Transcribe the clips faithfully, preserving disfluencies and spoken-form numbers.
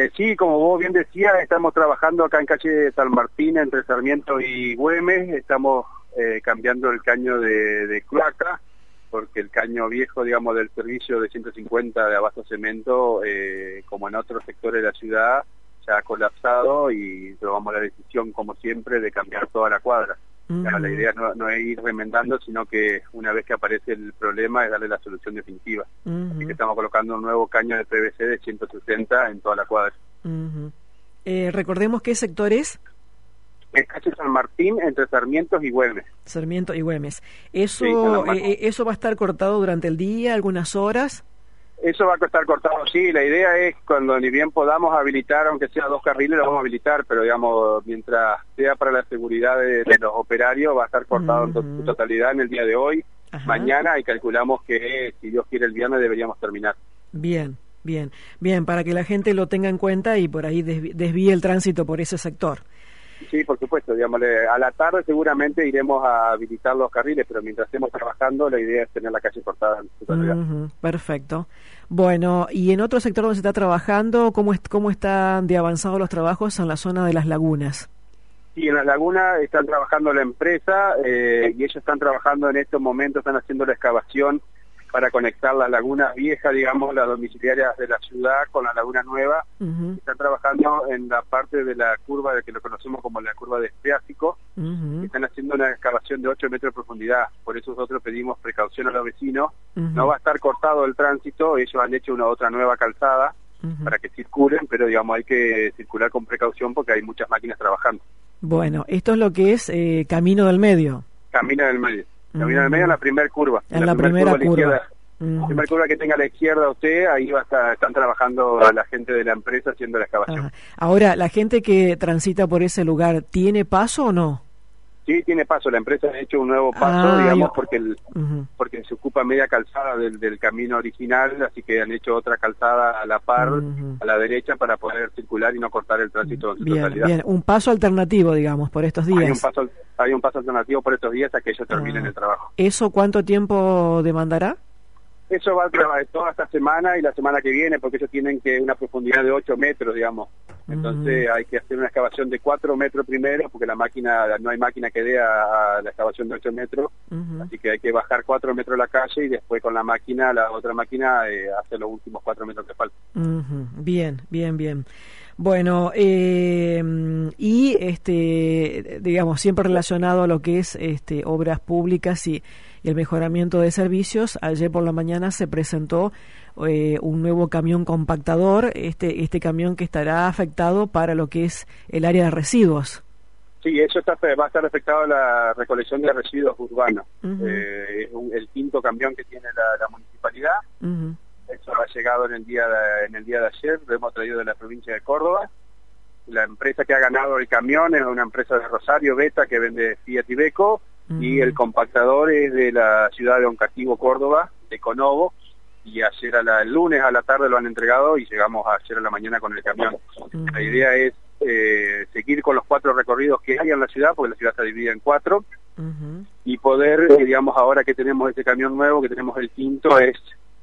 Eh, sí, como vos bien decías, estamos trabajando acá en calle San Martín, entre Sarmiento y Güemes. Estamos eh, cambiando el caño de, de cloaca, porque el caño viejo, digamos, del servicio de ciento cincuenta de Abasto Cemento, eh, como en otros sectores de la ciudad, ya ha colapsado y tomamos la decisión, como siempre, de cambiar toda la cuadra. Uh-huh. La idea no, no es ir remendando, sino que una vez que aparece el problema es darle la solución definitiva. Uh-huh. Así que estamos colocando un nuevo caño de P V C de ciento sesenta en toda la cuadra. Uh-huh. eh, recordemos qué sector es. Es calle San Martín, entre Sarmientos y Güemes. Sarmiento y Güemes. ¿Eso, sí, eh, ¿Eso va a estar cortado durante el día, algunas horas? Eso va a estar cortado, sí. La idea es, cuando ni bien podamos habilitar, aunque sea dos carriles, lo vamos a habilitar, pero digamos, mientras sea para la seguridad de, de los operarios, va a estar cortado uh-huh. en totalidad en el día de hoy, Ajá. mañana, y calculamos que, si Dios quiere, el viernes deberíamos terminar. Bien, bien, bien, para que la gente lo tenga en cuenta y por ahí desvíe el tránsito por ese sector. Sí, por supuesto, digamos, a la tarde seguramente iremos a habilitar los carriles, pero mientras estemos trabajando, la idea es tener la calle cortada en su totalidad. Uh-huh, perfecto. Bueno, y en otro sector donde se está trabajando, ¿cómo, es, cómo están de avanzados los trabajos en la zona de las lagunas? Sí, en las lagunas están trabajando la empresa eh, y ellos están trabajando en estos momentos, están haciendo la excavación para conectar las lagunas viejas, digamos, las domiciliarias de la ciudad con la laguna nueva. Uh-huh. Están trabajando en la parte de la curva de que lo conocemos como la curva de Estriásico. Uh-huh. Están haciendo una excavación de ocho metros de profundidad. Por eso nosotros pedimos precaución a los vecinos. Uh-huh. No va a estar cortado el tránsito. Ellos han hecho una otra nueva calzada uh-huh. para que circulen, pero digamos hay que circular con precaución porque hay muchas máquinas trabajando. Bueno, esto es lo que es eh, Camino del Medio. Camino del Medio. Camino mm. del Medio en la primera curva. En la, la primera curva. curva. La, mm. la primera curva que tenga a la izquierda usted, ahí va a estar, están trabajando la gente de la empresa haciendo la excavación. Ajá. Ahora, ¿la gente que transita por ese lugar tiene paso o no? Sí, tiene paso. La empresa ha hecho un nuevo paso, ah, digamos, yo... porque el, uh-huh. porque se ocupa media calzada del, del camino original, así que han hecho otra calzada a la par, uh-huh. a la derecha, para poder circular y no cortar el tránsito en su bien, totalidad. Bien, un paso alternativo, digamos, por estos días. Hay un paso, hay un paso alternativo por estos días a que ellos terminen uh-huh. el trabajo. ¿Eso cuánto tiempo demandará? Eso va a trabajar toda esta semana y la semana que viene, porque ellos tienen que una profundidad de ocho metros, digamos. Entonces uh-huh. hay que hacer una excavación de cuatro metros primero, porque la máquina, no hay máquina que dé a, a la excavación de ocho metros. Uh-huh. Así que hay que bajar cuatro metros la calle y después con la máquina, la otra máquina, eh, hace los últimos cuatro metros que faltan. Uh-huh. Bien, bien, bien. Bueno, eh, y este, digamos, siempre relacionado a lo que es este, obras públicas y, y el mejoramiento de servicios, ayer por la mañana se presentó eh, un nuevo camión compactador, este, este camión que estará afectado para lo que es el área de residuos. Sí, eso está, va a estar afectado a la recolección de residuos urbanos. Uh-huh. Eh, es un, el quinto camión que tiene la, la municipalidad. Uh-huh. Eso ha llegado en el día de, en el día de ayer, lo hemos traído de la provincia de Córdoba. La empresa que ha ganado el camión es una empresa de Rosario, Beta, que vende Fiat Iveco, uh-huh. y el compactador es de la ciudad de Oncativo, Córdoba, de Conovo, y ayer a la, el lunes a la tarde lo han entregado y llegamos ayer a la mañana con el camión. Uh-huh. La idea es eh, seguir con los cuatro recorridos que hay en la ciudad, porque la ciudad está dividida en cuatro, uh-huh. y poder, eh, digamos, ahora que tenemos este camión nuevo, que tenemos el quinto, es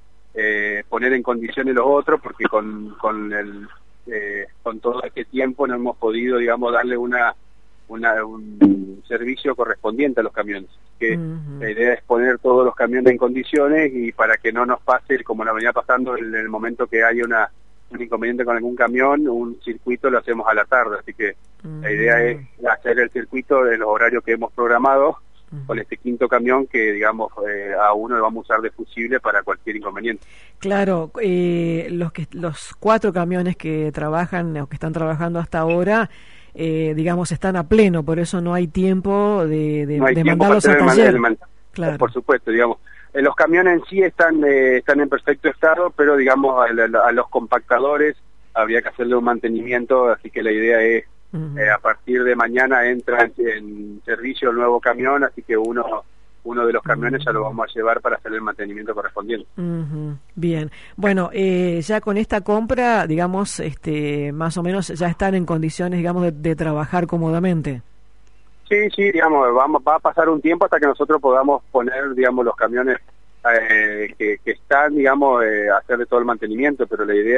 Eh, poner en condiciones los otros, porque con con el eh, con todo este tiempo no hemos podido, digamos, darle una, una un servicio correspondiente a los camiones. Que uh-huh. la idea es poner todos los camiones en condiciones y para que no nos pase como nos venía pasando en el momento que hay una un inconveniente con algún camión, un circuito lo hacemos a la tarde, así que uh-huh. la idea es hacer el circuito en los horarios que hemos programado con este quinto camión que, digamos, eh, a uno lo vamos a usar de fusible para cualquier inconveniente. Claro, eh, los que los cuatro camiones que trabajan o que están trabajando hasta ahora, eh, digamos, están a pleno, por eso no hay tiempo de, de, no hay de tiempo mandarlos para a tener taller. El man, claro. Por supuesto, digamos. Eh, los camiones en sí están eh, están en perfecto estado, pero, digamos, a, a, a los compactadores habría que hacerle un mantenimiento, así que la idea es Uh-huh. Eh, a partir de mañana entra en, en servicio el nuevo camión, así que uno uno de los camiones uh-huh. ya lo vamos a llevar para hacer el mantenimiento correspondiente. Uh-huh. Bien, bueno, eh, ya con esta compra, digamos, este, más o menos ya están en condiciones, digamos, de, de trabajar cómodamente. Sí, sí, digamos, vamos, va a pasar un tiempo hasta que nosotros podamos poner, digamos, los camiones eh, que, que están, digamos, eh, hacerle todo el mantenimiento, pero la idea es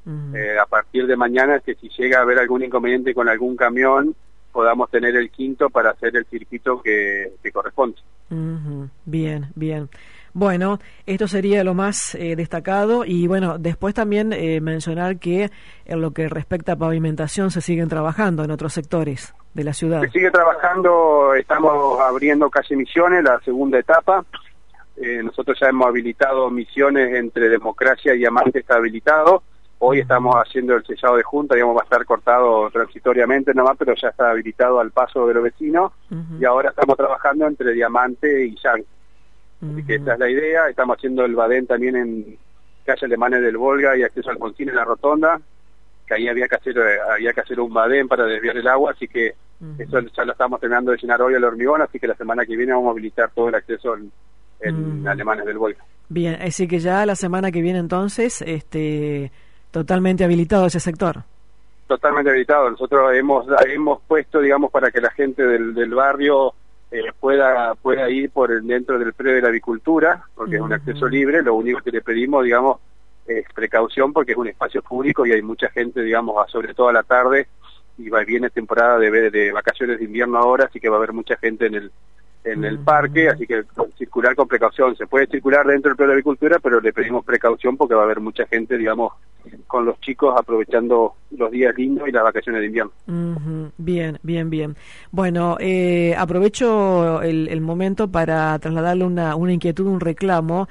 Uh-huh. Eh, a partir de mañana es que si llega a haber algún inconveniente con algún camión, podamos tener el quinto para hacer el circuito que, que corresponde. Uh-huh. Bien, bien. Bueno, esto sería lo más eh, destacado y bueno, después también eh, mencionar que en lo que respecta a pavimentación se siguen trabajando en otros sectores de la ciudad. Se sigue trabajando, estamos abriendo calle Misiones, la segunda etapa. Eh, nosotros ya hemos habilitado Misiones entre Democracia y Diamante, está habilitado. Hoy estamos haciendo el sellado de junta, digamos, va a estar cortado transitoriamente nomás, pero ya está habilitado al paso de los vecinos. Uh-huh. Y ahora estamos trabajando entre Diamante y Yang. Uh-huh. Así que esta es la idea. Estamos haciendo el badén también en calle Alemanes del Volga y acceso al Alfonsín en la rotonda, que ahí había que hacer había que hacer un badén para desviar el agua, así que uh-huh. eso ya lo estamos terminando de llenar hoy al hormigón, así que la semana que viene vamos a habilitar todo el acceso en, en uh-huh. Alemanes del Volga. Bien, así que ya la semana que viene entonces, este, totalmente habilitado ese sector. Totalmente habilitado. Nosotros hemos hemos puesto, digamos, para que la gente del, del barrio Eh, pueda pueda ir por el, dentro del predio de la avicultura, porque uh-huh. es un acceso libre. Lo único que le pedimos, digamos, es precaución, porque es un espacio público y hay mucha gente, digamos, sobre todo a la tarde, y va viene temporada de, de vacaciones de invierno ahora, así que va a haber mucha gente en el en el parque, así que circular con precaución. Se puede circular dentro del predio de la avicultura, pero le pedimos precaución porque va a haber mucha gente, digamos, con los chicos aprovechando los días lindos y las vacaciones de invierno. Uh-huh. Bien, bien, bien. Bueno, eh, aprovecho el, el momento para trasladarle una, una inquietud, un reclamo.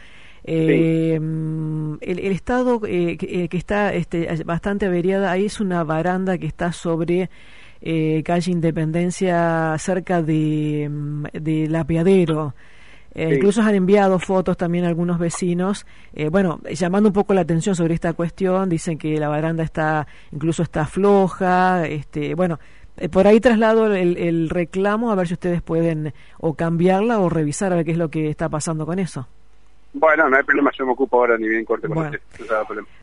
Eh, sí. el, el estado eh, que, que está este, bastante averiada, ahí es una baranda que está sobre eh, calle Independencia, cerca de, del apeadero. Eh, sí. Incluso han enviado fotos también a algunos vecinos, eh, bueno, llamando un poco la atención sobre esta cuestión. Dicen que la baranda está, incluso está floja, este, bueno, eh, por ahí traslado el, el reclamo, a ver si ustedes pueden o cambiarla o revisar a ver qué es lo que está pasando con eso. Bueno, no hay problema, yo me ocupo ahora ni bien corte con bueno. usted, no hay problema.